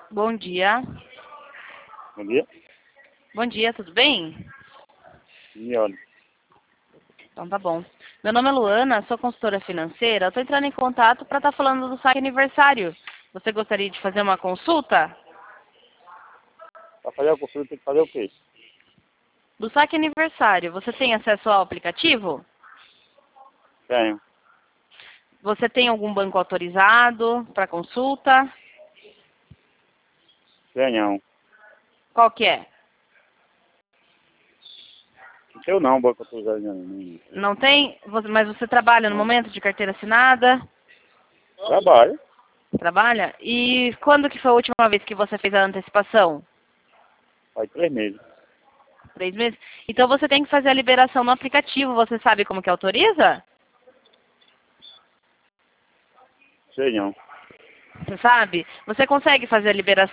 Bom dia. Bom dia. Bom dia, tudo bem? Melhor. Então tá bom. Meu nome é Luana, sou consultora financeira. Eu tô entrando em contato para estar falando do saque aniversário. Você gostaria de fazer uma consulta? Para fazer a consulta tem que fazer o quê? Do saque aniversário, você tem acesso ao aplicativo? Tenho. Você tem algum banco autorizado para consulta? Tenho. Qual que é? Não tenho não, banco autorizado não. Não tem? Mas você trabalha no Não. momento de carteira assinada? Trabalho. Trabalha? E quando que foi a última vez que você fez a antecipação? Faz 3 meses. 3 meses? Então você tem que fazer a liberação no aplicativo. Você sabe como que autoriza? Sei não. Você sabe? Você consegue fazer a liberação